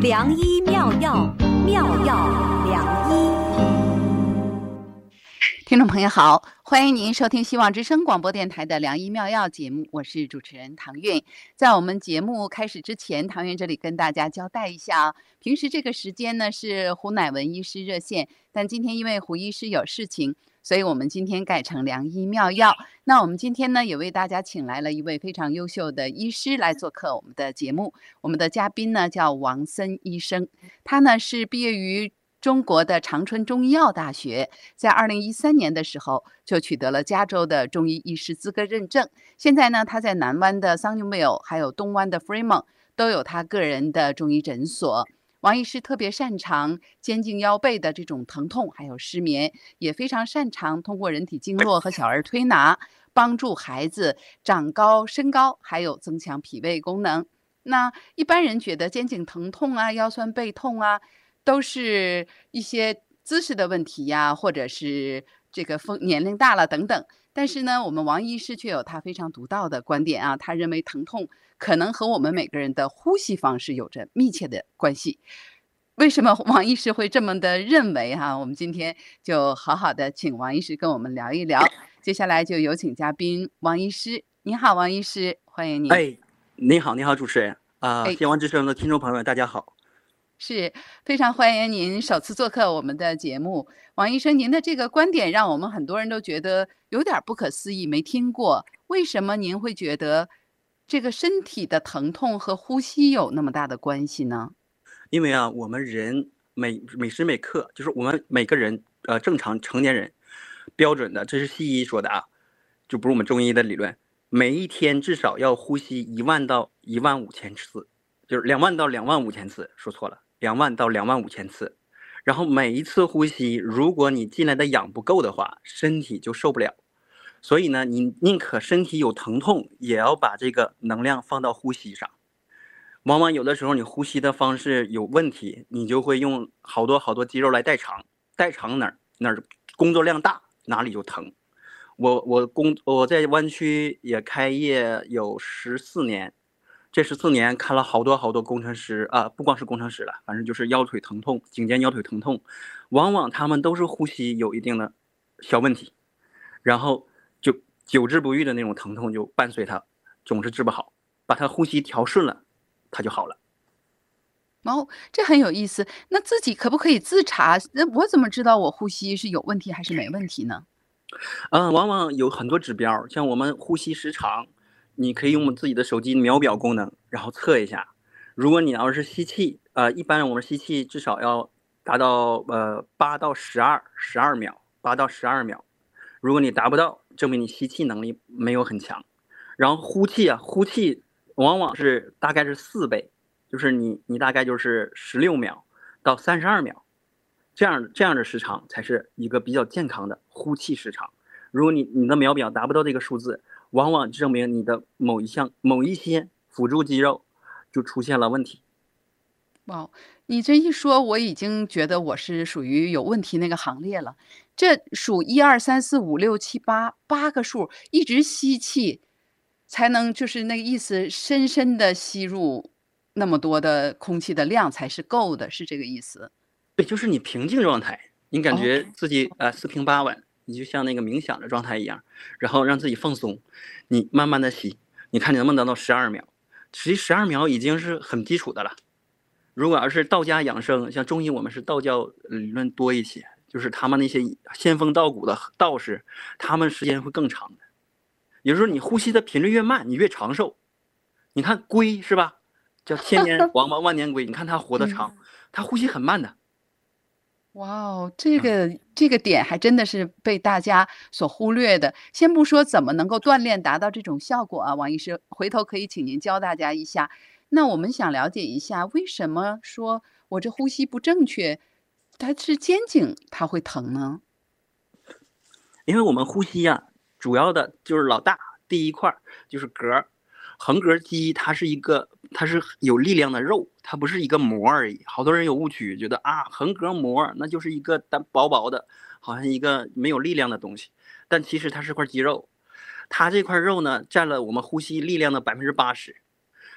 良医妙药，妙药良医。 听众朋友好，欢迎您收听希望之声广播电台的良医妙药节目，我是主持人唐韵。在我们节目开始之前，唐韵这里跟大家交代一下，平时这个时间呢是胡乃文医师热线，但今天因为胡医师有事情，所以我们今天改成良医妙药。那我们今天呢也为大家请来了一位非常优秀的医师来做客我们的节目。我们的嘉宾呢叫王森医生，他呢是毕业于中国的长春中医药大学，在2013年的时候就取得了加州的中医医师资格认证。现在呢，他在南湾的 Sunnyvale 还有东湾的 Fremont 都有他个人的中医诊所。王医师特别擅长肩颈腰背的这种疼痛，还有失眠，也非常擅长通过人体经络和小儿推拿，帮助孩子长高、身高，还有增强脾胃功能。那一般人觉得肩颈疼痛啊、腰酸背痛啊，都是一些姿势的问题呀，或者是这个年龄大了等等。但是呢，我们王医师却有他非常独到的观点啊，他认为疼痛可能和我们每个人的呼吸方式有着密切的关系。为什么王医师会这么的认为哈？我们今天就好好的请王医师跟我们聊一聊。接下来就有请嘉宾王医师。你好，王医师，欢迎您。 你好，主持人希望之声的听众朋友们，大家好。 是非常欢迎您首次做客我们的节目。王医生，您的这个观点让我们很多人都觉得有点不可思议，没听过。为什么您会觉得这个身体的疼痛和呼吸有那么大的关系呢？ 因为我们人每时每刻，就是我们每个人正常成年人标准的，这是西医说的就不是我们中医的理论。每一天至少要呼吸1万到15000次，就是2万到25000次，说错了，2万到25000次。然后每一次呼吸，如果你进来的氧不够的话，身体就受不了。所以呢，你宁可身体有疼痛，也要把这个能量放到呼吸上。往往有的时候你呼吸的方式有问题，你就会用好多肌肉来代偿，哪儿工作量大，哪里就疼。我在湾区也开业有14年，这14年看了好多工程师不光是工程师了，反正就是腰腿疼痛、颈肩腰腿疼痛，往往他们都是呼吸有一定的小问题，然后就久治不愈的那种疼痛就伴随他，总是治不好。把他呼吸调顺了，他就好了。 这很有意思。那自己可不可以自查？那我怎么知道我呼吸是有问题还是没问题呢？ 往往有很多指标，像我们呼吸时长，你可以用自己的手机秒表功能，然后测一下。如果你要是吸气，一般我们吸气至少要达到8到12秒，8到12秒。如果你达不到，证明你吸气能力没有很强。然后呼气往往是大概是4倍，就是你大概就是16秒到32秒。这样的时长才是一个比较健康的呼气时长。如果你的秒表达不到这个数字，往往证明你的某一些辅助肌肉就出现了问题。 你这一说，我已经觉得我是属于有问题那个行列了。这数1、2、3、4、5、6、7、8个数，一直吸气，才能就是那个意思，深深的吸入那么多的空气的量才是够的，是这个意思？ 对，就是你平静状态，你感觉自己四平八稳，你就像那个冥想的状态一样，然后让自己放松，你慢慢的吸，你看你能不能达到12秒。实际12秒已经是很基础的了。如果要是道家养生，像中医我们是道教理论多一些，就是他们那些仙风道骨的道士，他们时间会更长的。也就是说你呼吸的频率越慢，你越长寿。你看龟是吧，叫千年王八万年龟，你看他活得长，他呼吸很慢的。 这个点还真的是被大家所忽略的。先不说怎么能够锻炼达到这种效果啊，王医师，回头可以请您教大家一下。那我们想了解一下，为什么说我这呼吸不正确，它是肩颈它会疼呢？ 因为我们呼吸主要的就是老大第一块就是膈，横膈肌它是有力量的肉，它不是一个膜而已。好多人有误区，觉得横膈膜那就是一个薄薄的，好像一个没有力量的东西，但其实它是块肌肉。它这块肉呢，占了我们呼吸力量的80%。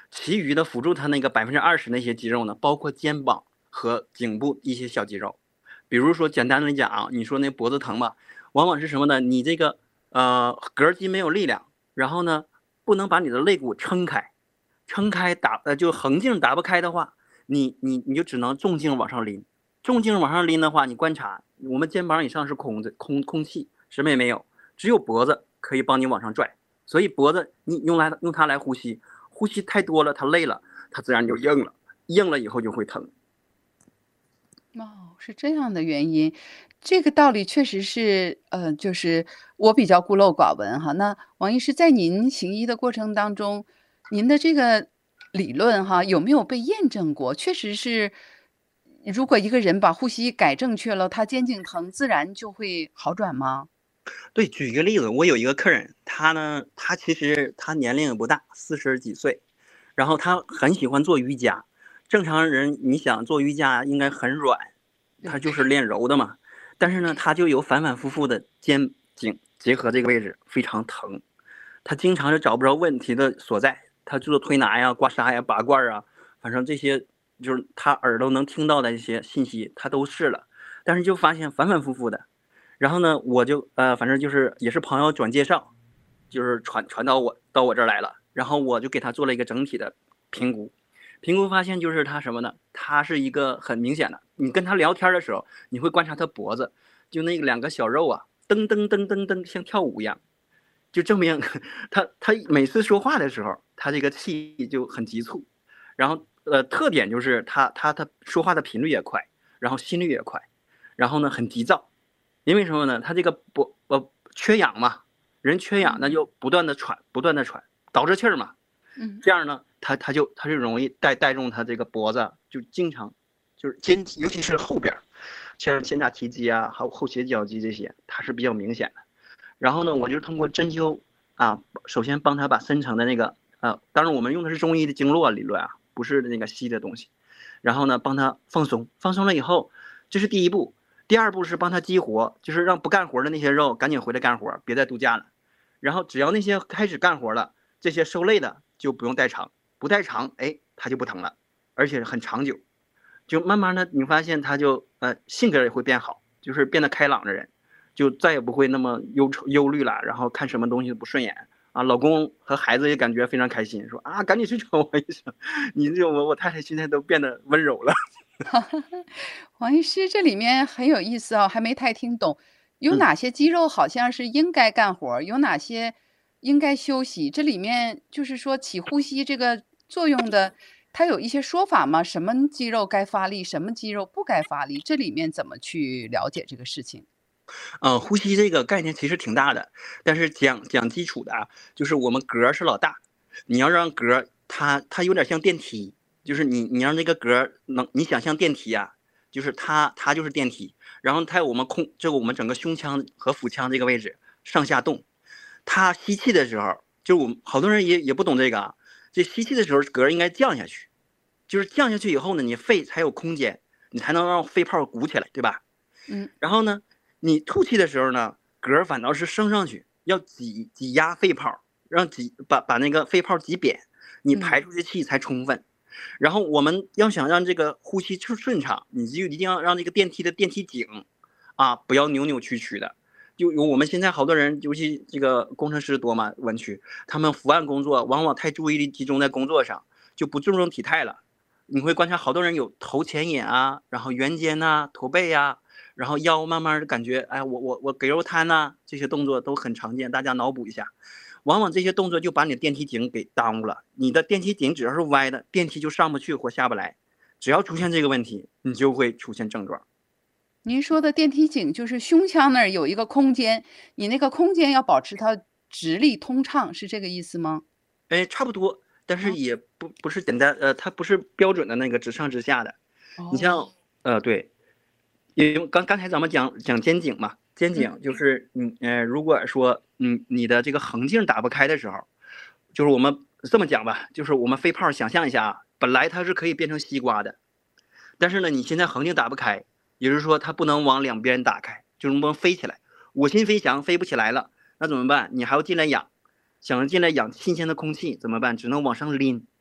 其余的辅助它那个20%那些肌肉呢，包括肩膀和颈部一些小肌肉。比如说简单的讲啊，你说那脖子疼吧，往往是什么呢？你这个膈肌没有力量，然后呢不能把你的肋骨撑开，就横径打不开的话，你就只能重劲往上拎。重劲往上拎的话，你观察我们肩膀以上是空气，什么也没有，只有脖子可以帮你往上拽。所以脖子你用它来呼吸，呼吸太多了，它累了，它自然就硬了，硬了以后就会疼。 哦，是这样的原因，这个道理确实是，就是我比较孤陋寡闻哈。那王医师在您行医的过程当中，您的这个理论哈，有没有被验证过？确实是，如果一个人把呼吸改正确了，他肩颈疼自然就会好转吗？ 对，举一个例子，我有一个客人，他其实他年龄也不大，40几岁，然后他很喜欢做瑜伽。正常人你想做瑜伽应该很软，他就是练柔的嘛。但是呢，他就有反反复复的肩颈结合这个位置非常疼，他经常就找不着问题的所在，他做推拿呀、刮痧呀、拔罐啊，反正这些就是他耳朵能听到的一些信息，他都试了，但是就发现反反复复的。然后呢，我就反正就是也是朋友转介绍，就是传到我这儿来了，然后我就给他做了一个整体的评估。评估发现就是他什么呢？他是一个很明显的，你跟他聊天的时候，你会观察他脖子，就那两个小肉啊，噔噔噔噔噔，像跳舞一样，就证明他每次说话的时候，他这个气就很急促，然后特点就是他说话的频率也快，然后心率也快，然后呢很急躁。因为什么呢？他这个缺氧嘛，人缺氧那就不断的喘，倒着气儿嘛。这样呢，他就容易带动他这个脖子，就经常就是尤其是后边，像肩胛提肌啊，还有后斜角肌这些，它是比较明显的。然后呢，我就通过针灸啊，首先帮他把深层的那个当然我们用的是中医的经络理论啊，不是那个西的东西。然后呢，帮他放松了以后，这是第一步。第二步是帮他激活，就是让不干活的那些肉赶紧回来干活，别再度假了。然后只要那些开始干活了，这些受累的就不用代偿，不代偿，哎，他就不疼了，而且很长久。就慢慢的，你发现他就性格也会变好，就是变得开朗的人，就再也不会那么忧虑了，然后看什么东西都不顺眼啊。老公和孩子也感觉非常开心，说啊，赶紧去找我一声，你这我太太现在都变得温柔了。 王医师，这里面很有意思哦，还没太听懂，有哪些肌肉好像是应该干活儿，有哪些应该休息？这里面就是说起呼吸这个作用的，它有一些说法吗？什么肌肉该发力，什么肌肉不该发力？这里面怎么去了解这个事情？ 呼吸这个概念其实挺大的，但是讲基础的啊，就是我们膈是老大，你要让膈它有点像电梯，就是你让这个膈你想象电梯啊，就是它就是电梯，然后它有我们整个胸腔和腹腔这个位置上下动，它吸气的时候，就我们好多人也不懂这个啊，这吸气的时候膈应该降下去，就是降下去以后呢，你肺才有空间，你才能让肺泡鼓起来，对吧？然后呢，你吐气的时候呢，膈反倒是升上去，要挤压肺泡，让把那个肺泡挤扁，你排出去气才充分。然后我们要想让这个呼吸顺畅，你就一定要让这个电梯的电梯井啊，不要扭扭曲曲的。就有我们现在好多人，尤其这个工程师多嘛，湾区，他们伏案工作，往往太注意力集中在工作上，就不注重体态了。你会观察好多人有头前引啊，然后圆肩呐、驼背呀，然后腰慢慢的感觉，哎，我给肉摊呐，这些动作都很常见，大家脑补一下。往往这些动作就把你的电梯井给耽误了，你的电梯井只要是歪的，电梯就上不去或下不来。只要出现这个问题，你就会出现症状。 您说的电梯井就是胸腔那儿有一个空间，你那个空间要保持它直立通畅，是这个意思吗？ 哎，差不多，但是也不是简单，它不是标准的那个直上直下的。你像对，因为刚才咱们讲肩颈嘛，肩颈就是如果说你的这个横径打不开的时候，就是我们这么讲吧，就是我们肺泡想象一下啊，本来它是可以变成西瓜的，但是呢，你现在横径打不开，也就是说它不能往两边打开，就是不能飞起来。我心飞翔飞不起来了，那怎么办？你还要进来氧，想要进来氧新鲜的空气怎么办？只能往上拎。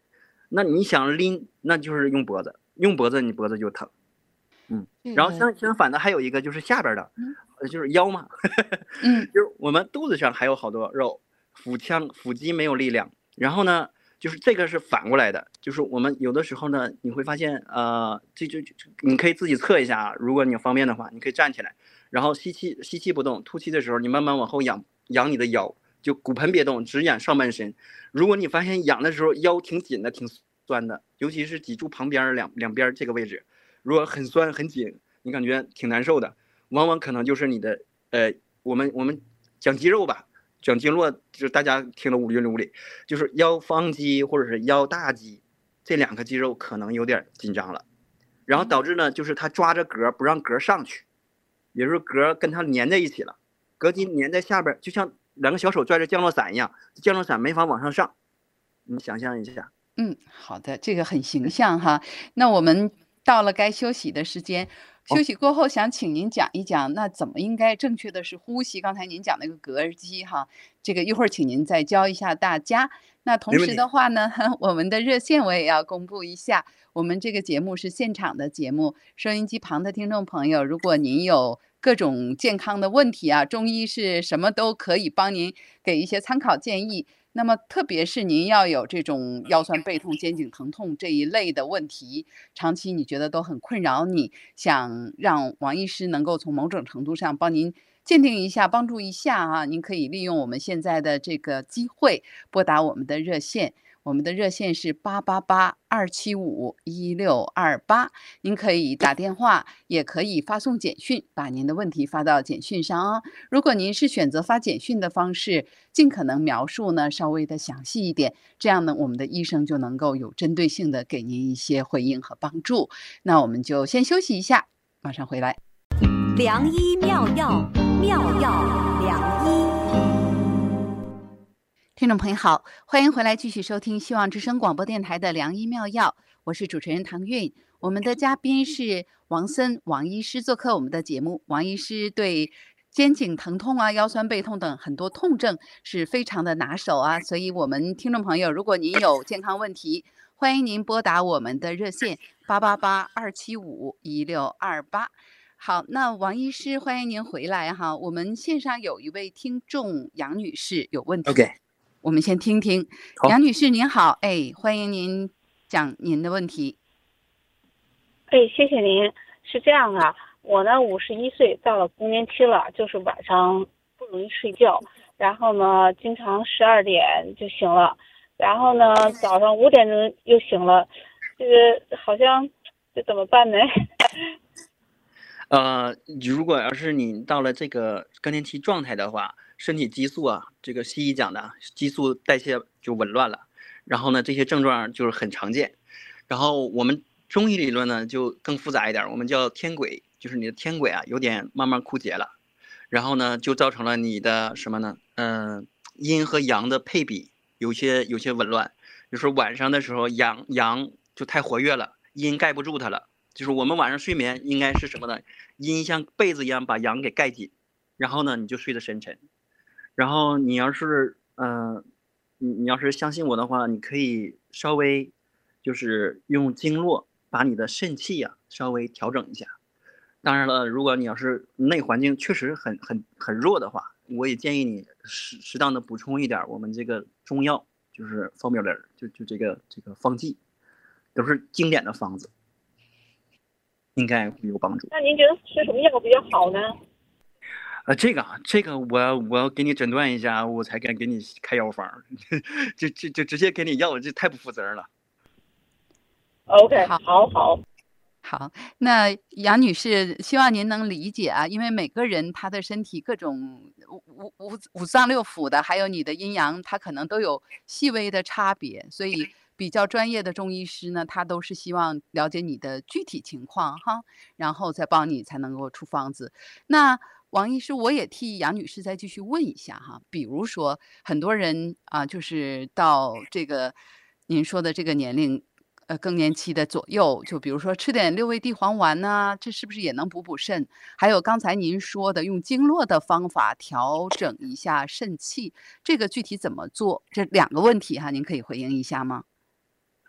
那你想拎，那就是用脖子，用脖子你脖子就疼。然后相反的还有一个就是下边的，就是腰嘛，就是我们肚子上还有好多肉，腹肌没有力量。然后呢，就是这个是反过来的，就是我们有的时候呢，你会发现，这你可以自己测一下啊，如果你方便的话，你可以站起来，然后吸气不动，吐气的时候你慢慢往后仰你的腰，就骨盆别动，只仰上半身。如果你发现仰的时候腰挺紧的，挺酸的，尤其是脊柱旁边两边这个位置，如果很酸很紧，你感觉挺难受的，往往可能就是你的我们讲肌肉吧，讲经络，就是大家听了五云五里，就是腰方肌或者是腰大肌这两个肌肉可能有点紧张了，然后导致呢就是它抓着膈不让膈上去，也就是膈跟它粘在一起了，膈筋粘在下边，就像两个小手拽着降落伞一样，降落伞没法往上上，你想象一下。 好的，这个很形象哈。那我们到了该休息的时间，休息过后想请您讲一讲，那怎么应该正确的是呼吸？刚才您讲那个膈肌哈，这个一会儿请您再教一下大家。那同时的话呢，我们的热线我也要公布一下，我们这个节目是现场的节目，收音机旁的听众朋友，如果您有各种健康的问题啊，中医是什么都可以帮您给一些参考建议。那么特别是您要有这种腰酸背痛、肩颈疼痛这一类的问题，长期你觉得都很困扰你，想让王医师能够从某种程度上帮您鉴定一下、帮助一下啊，您可以利用我们现在的这个机会拨打我们的热线。我们的热线是888-275-1628，您可以打电话，也可以发送简讯，把您的问题发到简讯上啊。如果您是选择发简讯的方式，尽可能描述呢稍微的详细一点，这样呢我们的医生就能够有针对性的给您一些回应和帮助。那我们就先休息一下，马上回来。 良医妙药，妙药良医。 听众朋友好，欢迎回来继续收听希望之声广播电台的良医妙药，我是主持人唐韵。我们的嘉宾是王森王医师做客我们的节目。王医师对肩颈疼痛啊、腰酸背痛等很多痛症是非常的拿手啊，所以我们听众朋友，如果您有健康问题，欢迎您拨打我们的热线888-275-1628。好，那王医师，欢迎您回来哈。我们线上有一位听众杨女士有问题。我们先听听。杨女士您好，欢迎您讲您的问题。 谢谢您。是这样啊，我呢51岁，到了更年期了，就是晚上不容易睡觉，然后呢经常12点就醒了，然后呢早上5点钟又醒了，这个好像这怎么办呢？ 如果要是你到了这个更年期状态的话，身体激素啊，这个西医讲的激素代谢就紊乱了，然后呢这些症状就是很常见。然后我们中医理论呢就更复杂一点，我们叫天癸，就是你的天癸啊有点慢慢枯竭了，然后呢就造成了你的什么呢？阴和阳的配比有些紊乱，就是晚上的时候阳就太活跃了，阴盖不住它了。就是我们晚上睡眠应该是什么呢？阴像被子一样把阳给盖紧，然后呢你就睡得深沉。然后你要是你要是相信我的话，你可以稍微就是用经络把你的肾气啊稍微调整一下。当然了，如果你要是内环境确实很弱的话，我也建议你适当的补充一点我们这个中药，就是 formula， 就这个方剂，都是经典的方子，应该会有帮助。 那您觉得吃什么药比较好呢？ 这个我要给你诊断一下，我才敢给你开药方，就直接给你药，这太不负责任了。 OK， 好。 好，那杨女士，希望您能理解啊，因为每个人他的身体各种五脏六腑的，还有你的阴阳，他可能都有细微的差别，所以比较专业的中医师呢，他都是希望了解你的具体情况哈，然后再帮你才能够出方子。那王医师，我也替杨女士再继续问一下哈，比如说很多人啊，就是到这个您说的这个年龄。更年期的左右，就比如说吃点六味地黄丸呢，这是不是也能补肾？还有刚才您说的用经络的方法调整一下肾气，这个具体怎么做？这2个问题哈，您可以回应一下吗？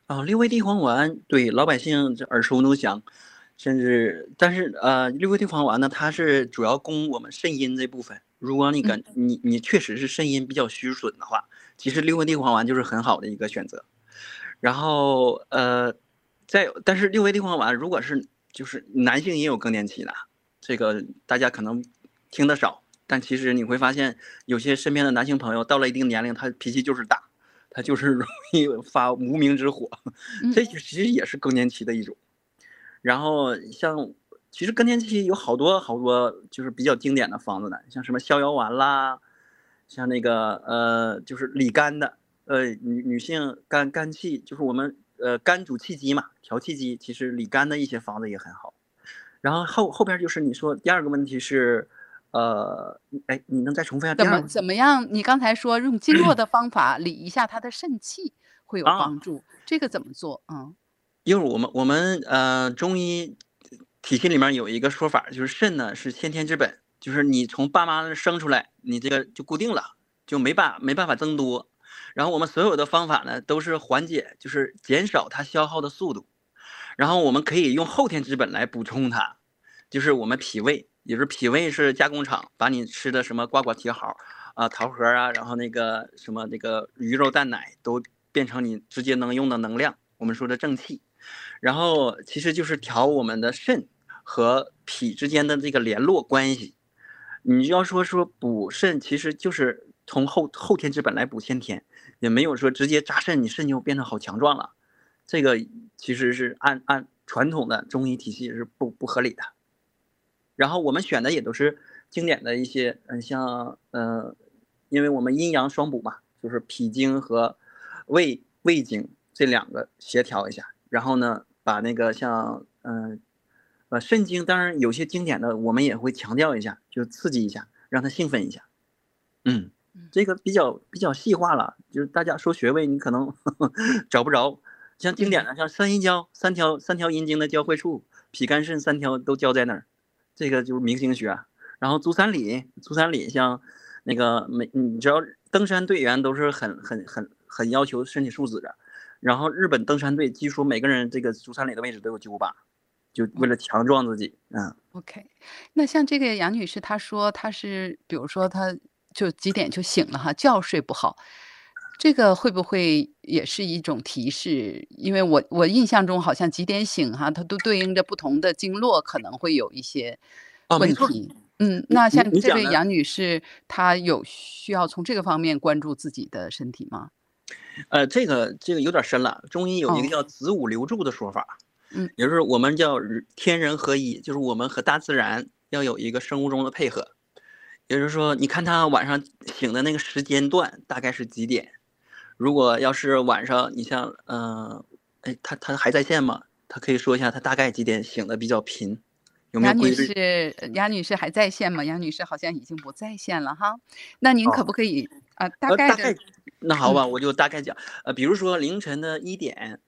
六味地黄丸对老百姓这耳熟能详，甚至但是六味地黄丸呢，它是主要供我们肾阴这部分。如果你确实是肾阴比较虚损的话，其实六味地黄丸就是很好的一个选择。然后但是六味地黄丸如果是就是男性也有更年期的，这个大家可能听得少，但其实你会发现有些身边的男性朋友到了一定年龄，他脾气就是大，他就是容易发无名之火，这其实也是更年期的一种。然后其实更年期有好多好多就是比较经典的方子呢，像什么逍遥丸啦，像那个就是理肝的，女性肝气，就是我们肝主气机嘛，调气机，其实理肝的一些方子也很好。然后后边就是你说第二个问题是，你能再重复一下第二个？ 怎么样？你刚才说用经络的方法理一下他的肾气会有帮助，这个怎么做？ 因为我们中医体系里面有一个说法，就是肾呢是先天之本，就是你从爸妈那生出来，你这个就固定了，就没办法增多。然后我们所有的方法呢都是缓解，就是减少它消耗的速度。然后我们可以用后天之本来补充它，就是我们脾胃，也就是脾胃是加工厂，把你吃的什么瓜果提好啊、桃核啊，然后那个什么那个鱼肉蛋奶都变成你直接能用的能量，我们说的正气。然后其实就是调我们的肾和脾之间的这个联络关系。你要说补肾，其实就是从后天之本来补先天，也没有说直接扎肾，你肾就变成好强壮了。这个其实是按传统的中医体系是不合理的。然后我们选的也都是经典的一些，像因为我们阴阳双补嘛，就是脾经和胃经这两个协调一下。然后呢，把那个像肾经，当然有些经典的我们也会强调一下，就刺激一下，让他兴奋一下。这个比较细化了，就是大家说穴位你可能找不着，像经典的像三阴交，三条阴经的交汇处，脾肝肾三条都交在那儿，这个就是明星穴。然后足三里像那个你知道登山队员都是很要求身体素质的。然后日本登山队据说每个人这个足三里的位置都有9把，就为了强壮自己。 OK，那像这个杨女士，她说她是，比如说她就几点就醒了哈，觉睡不好，这个会不会也是一种提示？因为我印象中好像几点醒哈，它都对应着不同的经络，可能会有一些没错。 问题。那像这讲的位杨女士，她有需要从这个方面关注自己的身体吗？ 这个有点深了。中医有一个叫子午流注的说法，也就是我们叫天人合一，就是我们和大自然要有一个生物钟的配合。也就是说，你看他晚上醒的那个时间段大概是几点？如果要是晚上，你像他还在线吗？他可以说一下他大概几点醒的比较频，有没有规律？ 杨女士还在线吗？杨女士好像已经不在线了哈。那您可不可以大概的？ 那好吧，我就大概讲。比如说凌晨的1点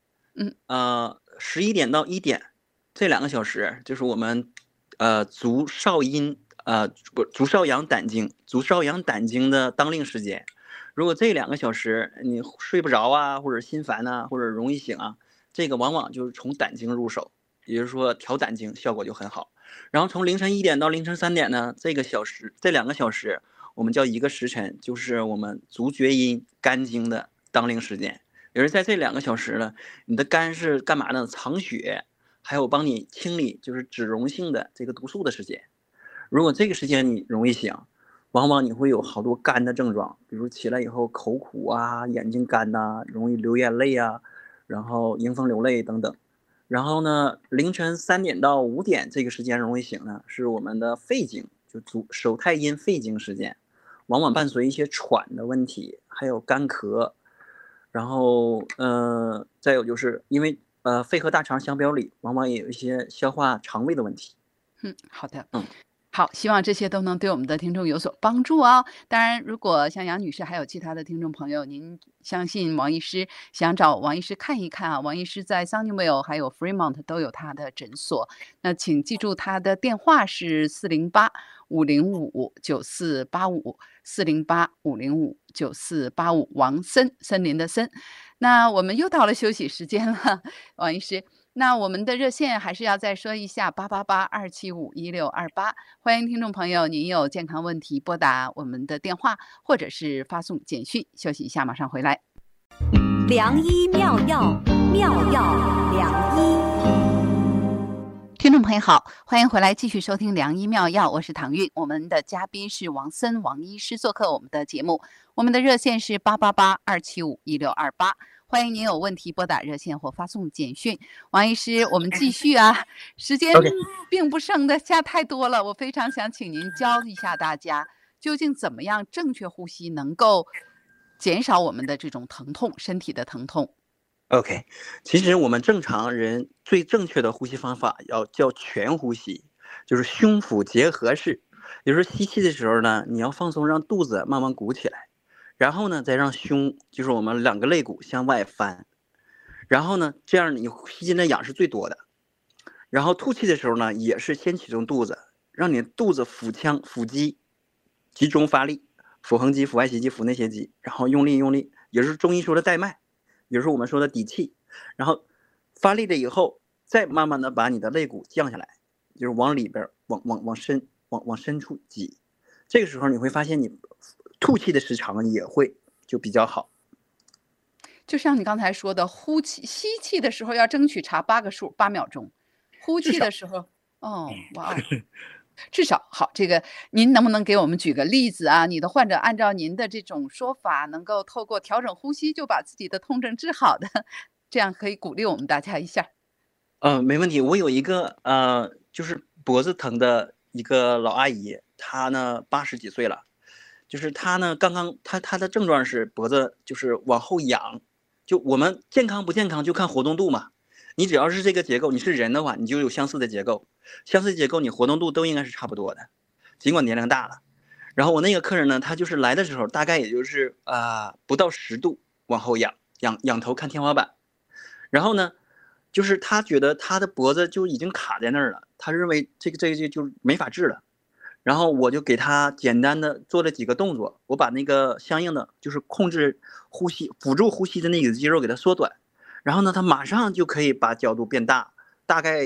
，11点到1点这2个小时，就是我们足少阳胆经的当令时间。如果这2个小时你睡不着啊，或者心烦啊，或者容易醒啊，这个往往就是从胆经入手，也就是说调胆经效果就很好。然后从凌晨1点到凌晨3点呢，这2个小时我们叫一个时辰，就是我们足厥阴肝经的当令时间。也是在这2个小时呢，你的肝是干嘛呢？藏血，还有帮你清理就是脂溶性的这个毒素的时间。如果这个时间你容易醒，往往你会有好多肝的症状，比如起来以后口苦啊，眼睛干呐，容易流眼泪啊，然后迎风流泪等等。然后呢，凌晨3点到5点这个时间容易醒呢，是我们的肺经，就手太阴肺经时间，往往伴随一些喘的问题，还有干咳。然后再有就是因为肺和大肠相表里，往往也有一些消化肠胃的问题。 好的。好，希望这些都能对我们的听众有所帮助啊。当然，如果像杨女士还有其他的听众朋友，您相信王医师，想找王医师看一看啊，王医师在 Sunnyvale 还有 Fremont 都有他的诊所。那请记住他的电话是408-505-9485，408-505-9485，王森，森林的森。 那我们又到了休息时间了，王医师。那我们的热线还是要再说一下888-275-1628，欢迎听众朋友，您有健康问题拨打我们的电话，或者是发送简讯。休息一下，马上回来。 良医妙药，妙药良医。 听众朋友好，欢迎回来继续收听良医妙药，我是唐韵。我们的嘉宾是王森王医师做客我们的节目，我们的热线是888-275-1628，欢迎您有问题拨打热线或发送简讯。王医师，我们继续啊，时间并不剩的下太多了，我非常想请您教一下大家，究竟怎么样正确呼吸能够减少我们的这种疼痛，身体的疼痛。 OK， 其实我们正常人最正确的呼吸方法要叫全呼吸，就是胸腹结合式。也就是吸气的时候呢，你要放松，让肚子慢慢鼓起来，然后呢，再让胸，就是我们两个肋骨向外翻，然后呢，这样你吸进的氧是最多的。然后吐气的时候呢，也是先启动肚子，让你肚子腹腔、腹肌集中发力，腹横肌、腹外斜肌、腹内斜肌，然后用力，也就是中医说的带脉。也就是我们说的底气，然后发力了以后，再慢慢的把你的肋骨降下来，就是往里边往深处挤。这个时候你会发现你吐气的时长也会就比较好。 就像你刚才说的，吸气的时候要争取查8个数，8秒钟；呼气的时候，哇，至少好。这个您能不能给我们举个例子啊？你的患者按照您的这种说法，能够透过调整呼吸就把自己的痛症治好的，这样可以鼓励我们大家一下。 没问题。我有一个就是脖子疼的一个老阿姨，她呢80几岁了，就是她呢她的症状是脖子就是往后仰，就我们健康不健康就看活动度嘛。你只要是这个结构，你是人的话，你就有相似的结构，你活动度都应该是差不多的，尽管年龄大了。然后我那个客人呢，他就是来的时候大概也就是不到10度往后仰头看天花板，然后呢，就是他觉得他的脖子就已经卡在那儿了，他认为这个就没法治了。然后我就给他简单的做了几个动作，我把那个相应的就是控制呼吸、辅助呼吸的那个肌肉给他缩短。然后呢，他马上就可以把角度变大，大概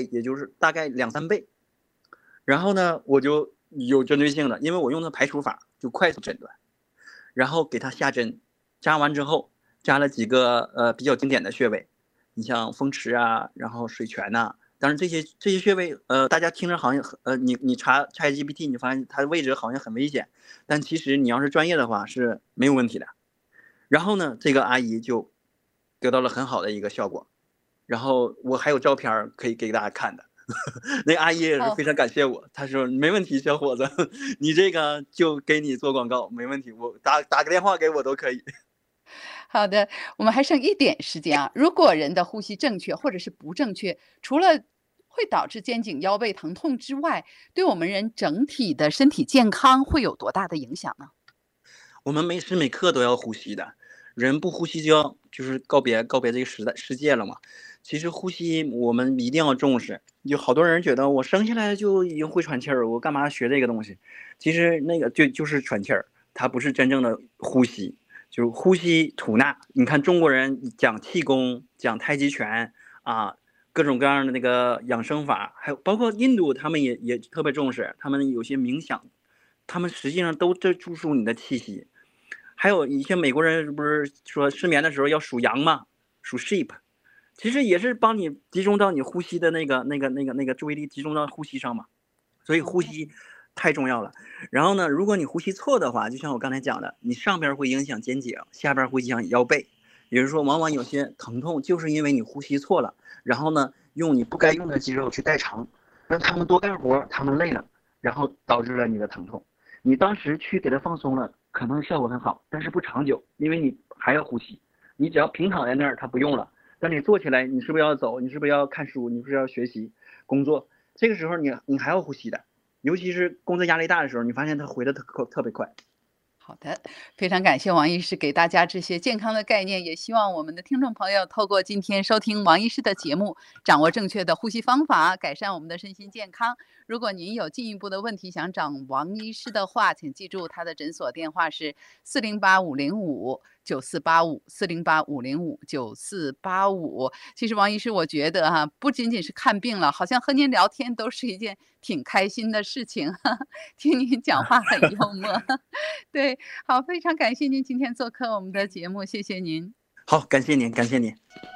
2、3倍。然后呢，我就有针对性的，因为我用的排除法就快速诊断，然后给他下针，扎完之后扎了几个比较经典的穴位，你像风池啊，然后水泉呐。当然这些穴位大家听着好像你查 ChatGPT 你发现它的位置好像很危险，但其实你要是专业的话是没有问题的。然后呢，这个阿姨就得到了很好的一个效果，然后我还有照片可以给大家看的。那个阿姨也是非常感谢我，她说没问题，小伙子，你这个就给你做广告，没问题，我打个电话给我都可以。 好的，我们还剩1点时间啊。如果人的呼吸正确或者是不正确，除了会导致肩颈腰背疼痛之外，对我们人整体的身体健康会有多大的影响呢？ 我们每时每刻都要呼吸的，人不呼吸就是告别这个世界了嘛。其实呼吸我们一定要重视。有好多人觉得我生下来就已经会喘气儿，我干嘛学这个东西？其实那个就是喘气儿，它不是真正的呼吸，就是呼吸吐纳。你看中国人讲气功，讲太极拳啊，各种各样的那个养生法，还有包括印度，他们也特别重视，他们有些冥想，他们实际上都在注入你的气息。还有一些美国人不是说失眠的时候要数羊吗？数 sheep， 其实也是帮你集中到你呼吸的那个注意力集中到呼吸上嘛。所以呼吸太重要了。然后呢，如果你呼吸错的话，就像我刚才讲的，你上边会影响肩颈，下边会影响腰背。也就是说，往往有些疼痛就是因为你呼吸错了，然后呢，用你不该用的肌肉去代偿，让他们多干活，他们累了，然后导致了你的疼痛。你当时去给它放松了，可能效果很好，但是不长久，因为你还要呼吸。你只要平躺在那儿，它不用了。但你坐起来，你是不是要走？你是不是要看书？你是不是要学习工作？这个时候你还要呼吸的，尤其是工作压力大的时候，你发现它回的特别快。 好的，非常感谢王医师给大家这些健康的概念，也希望我们的听众朋友透过今天收听王医师的节目，掌握正确的呼吸方法，改善我们的身心健康。如果您有进一步的问题想找王医师的话，请记住他的诊所电话是408-505 94854085059485。其实王医师，我觉得不仅仅是看病了，好像和您聊天都是一件挺开心的事情。听您讲话很幽默。对，好，非常感谢您今天做客我们的节目，谢谢您。 好，感谢您，感谢您。